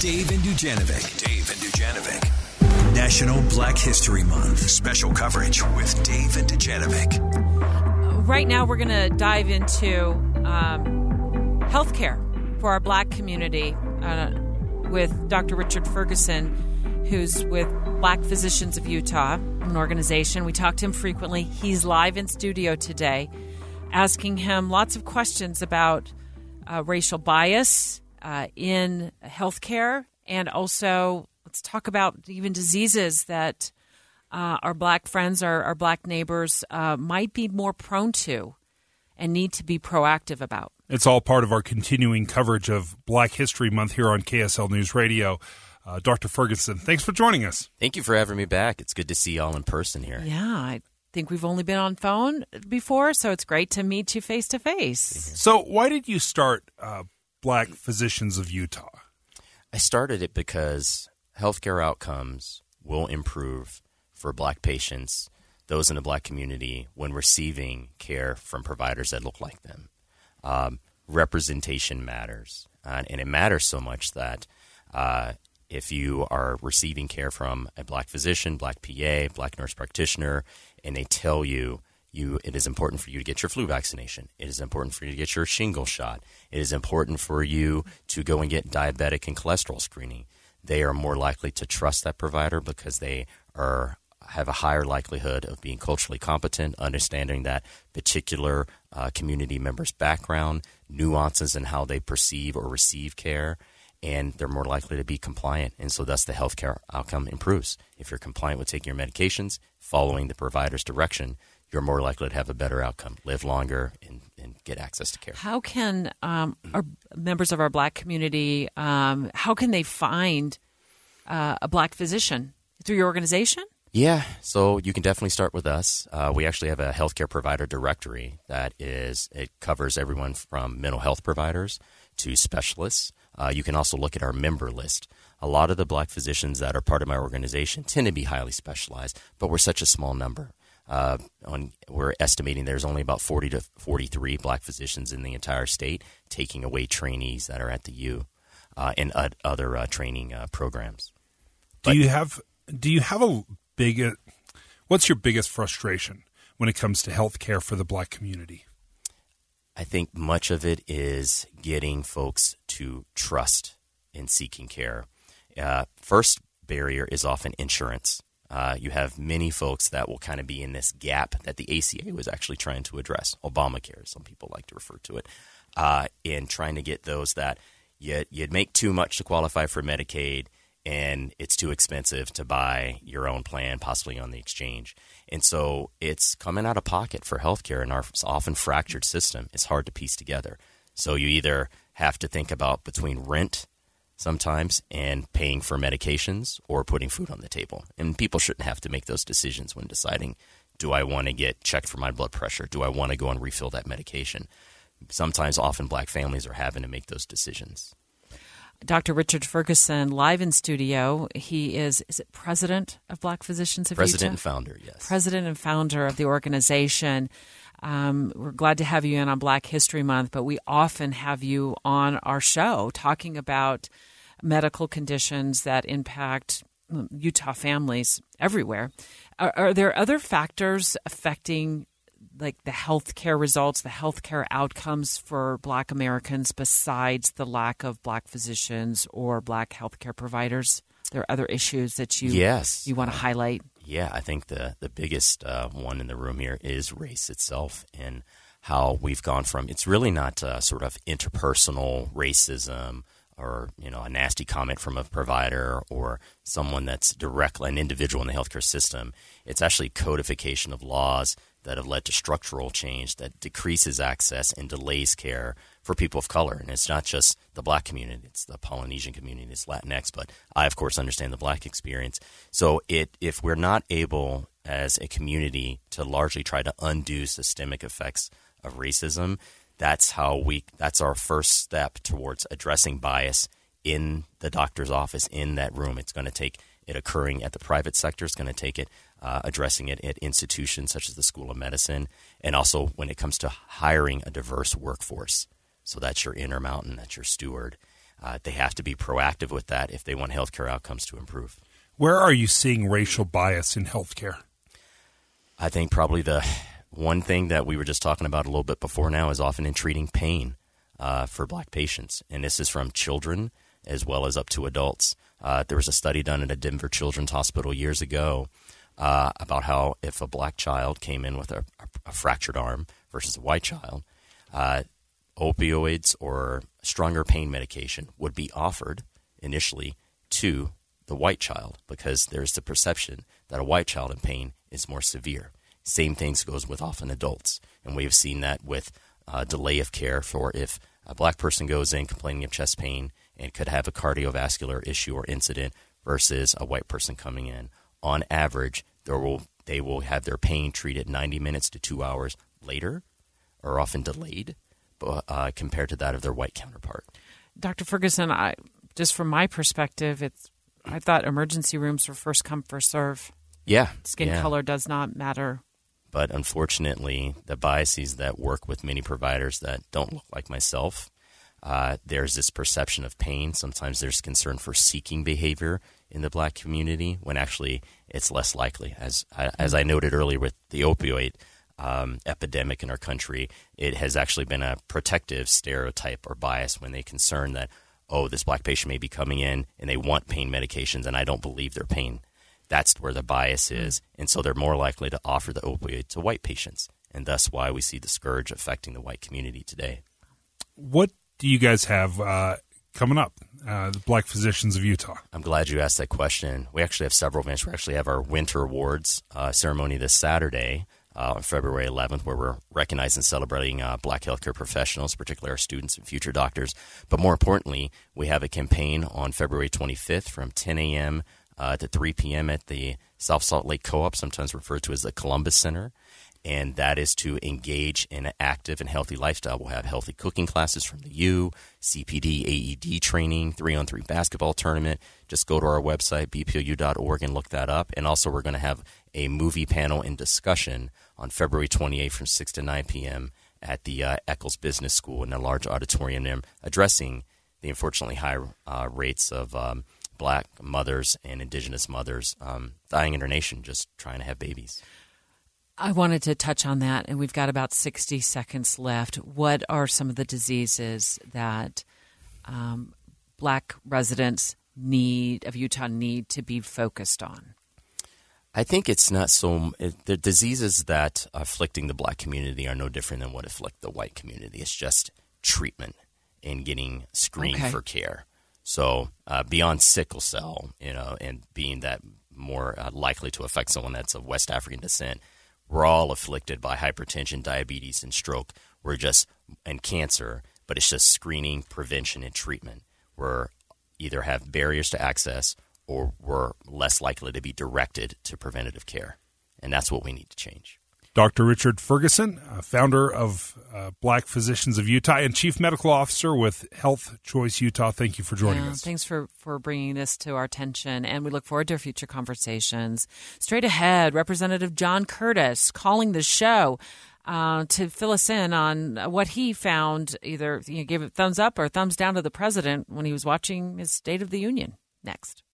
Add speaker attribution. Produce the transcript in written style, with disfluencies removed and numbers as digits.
Speaker 1: Dave and Dujanovic. National Black History Month. Special coverage with Dave and Dujanovic.
Speaker 2: Right now, we're going to dive into healthcare for our Black community with Dr. Richard Ferguson, who's with Black Physicians of Utah, an organization. We talk to him frequently. He's live in studio today, asking him lots of questions about racial bias in healthcare, and also let's talk about even diseases that our Black friends, our Black neighbors might be more prone to and need to be proactive about.
Speaker 3: It's all part of our continuing coverage of Black History Month here on KSL News Radio. Dr. Ferguson, thanks for joining us.
Speaker 4: Thank you for having me back. It's good to see you all in person here.
Speaker 2: Yeah, I think we've only been on phone before, so it's great to meet you face to face.
Speaker 3: So why did you start Black Physicians of Utah?
Speaker 4: I started it because healthcare outcomes will improve for Black patients, those in the Black community, when receiving care from providers that look like them. Representation matters, and it matters so much that if you are receiving care from a Black physician, Black PA, Black nurse practitioner, and they tell you it is important for you to get your flu vaccination. It is important for you to get your shingle shot. It is important for you to go and get diabetic and cholesterol screening. They are more likely to trust that provider because they have a higher likelihood of being culturally competent, understanding that particular community member's background, nuances in how they perceive or receive care, and they're more likely to be compliant. And so thus the healthcare outcome improves. If you're compliant with taking your medications, following the provider's direction, you're more likely to have a better outcome, live longer, and get access to care.
Speaker 2: How can our members of our Black community, how can they find a Black physician? Through your organization?
Speaker 4: Yeah, so you can definitely start with us. We actually have a healthcare provider directory it covers everyone from mental health providers to specialists. You can also look at our member list. A lot of the Black physicians that are part of my organization tend to be highly specialized, but we're such a small number. We're estimating there's only about 40 to 43 Black physicians in the entire state, taking away trainees that are at the U and other training programs.
Speaker 3: Do you have what's your biggest frustration when it comes to health care for the Black community?
Speaker 4: I think much of it is getting folks to trust in seeking care. First barrier is often insurance. You have many folks that will kind of be in this gap that the ACA was actually trying to address, Obamacare, some people like to refer to it, in trying to get those that you'd make too much to qualify for Medicaid, and it's too expensive to buy your own plan, possibly on the exchange. And so it's coming out of pocket for healthcare in our often fractured system. It's hard to piece together. So you either have to think about between rent sometimes and paying for medications or putting food on the table. And people shouldn't have to make those decisions when deciding, do I want to get checked for my blood pressure? Do I want to go and refill that medication? Sometimes often Black families are having to make those decisions.
Speaker 2: Dr. Richard Ferguson, live in studio. He is it president of Black Physicians of Utah?
Speaker 4: President and founder, yes.
Speaker 2: President and founder of the organization. We're glad to have you in on Black History Month, but we often have you on our show talking about medical conditions that impact Utah families everywhere. Are there other factors affecting like the healthcare results, the healthcare outcomes for Black Americans besides the lack of Black physicians or Black healthcare providers? There are other issues that you want to highlight?
Speaker 4: Yeah, I think the biggest one in the room here is race itself and how we've gone from, it's really not sort of interpersonal racism or, a nasty comment from a provider or someone that's directly an individual in the healthcare system. It's actually codification of laws that have led to structural change that decreases access and delays care for people of color. And it's not just the Black community, it's the Polynesian community, it's Latinx, but I, of course, understand the Black experience. So if we're not able as a community to largely try to undo systemic effects of racism, that's our first step towards addressing bias in the doctor's office, in that room. It's going to take it occurring at the private sector. It's going to take it addressing it at institutions such as the School of Medicine, and also when it comes to hiring a diverse workforce. So that's your Intermountain, that's your Steward. They have to be proactive with that if they want healthcare outcomes to improve.
Speaker 3: Where are you seeing racial bias in healthcare?
Speaker 4: I think probably the one thing that we were just talking about a little bit before now is often in treating pain for Black patients. And this is from children as well as up to adults. There was a study done at a Denver Children's Hospital years ago about how if a Black child came in with a fractured arm versus a white child, opioids or stronger pain medication would be offered initially to the white child because there's the perception that a white child in pain is more severe. Same things goes with often adults. And we've seen that with delay of care for if a Black person goes in complaining of chest pain and could have a cardiovascular issue or incident versus a white person coming in. On average, they will have their pain treated 90 minutes to 2 hours later or often delayed compared to that of their white counterpart.
Speaker 2: Dr. Ferguson, just from my perspective, I thought emergency rooms were first come, first serve.
Speaker 4: Yeah.
Speaker 2: Skin color does not matter.
Speaker 4: But unfortunately, the biases that work with many providers that don't look like myself, there's this perception of pain. Sometimes there's concern for seeking behavior in the Black community when actually it's less likely. As I noted earlier with the opioid epidemic in our country, it has actually been a protective stereotype or bias when they're concerned that, oh, this Black patient may be coming in and they want pain medications and I don't believe their pain. That's where the bias is. And so they're more likely to offer the opioid to white patients. And that's why we see the scourge affecting the white community today.
Speaker 3: What do you guys have coming up, the Black Physicians of Utah? I'm
Speaker 4: glad you asked that question. We actually have several events. We actually have our Winter Awards ceremony this Saturday, on February 11th, where we're recognizing and celebrating Black healthcare professionals, particularly our students and future doctors. But more importantly, we have a campaign on February 25th from 10 a.m. To 3 p.m. at the South Salt Lake Co-op, sometimes referred to as the Columbus Center. And that is to engage in an active and healthy lifestyle. We'll have healthy cooking classes from the U, CPD, AED training, 3-on-3 basketball tournament. Just go to our website, bpou.org, and look that up. And also we're going to have a movie panel and discussion on February 28th from 6 to 9 p.m. at the Eccles Business School in a large auditorium there, addressing the unfortunately high rates of Black mothers and Indigenous mothers dying in our nation just trying to have babies.
Speaker 2: I wanted to touch on that, and we've got about 60 seconds left. What are some of the diseases that Black residents of Utah need to be focused on?
Speaker 4: I think it's not the diseases that are afflicting the Black community are no different than what afflict the white community. It's just treatment and getting screened for care. So beyond sickle cell, and being that more likely to affect someone that's of West African descent, we're all afflicted by hypertension, diabetes, and stroke. And cancer, but it's just screening, prevention, and treatment. We're either have barriers to access or we're less likely to be directed to preventative care. And that's what we need to change.
Speaker 3: Dr. Richard Ferguson, founder of Black Physicians of Utah and Chief Medical Officer with Health Choice Utah. Thank you for joining us.
Speaker 2: Thanks for bringing this to our attention, and we look forward to our future conversations. Straight ahead, Representative John Curtis calling the show to fill us in on what he found, either gave a thumbs up or thumbs down to the president when he was watching his State of the Union. Next.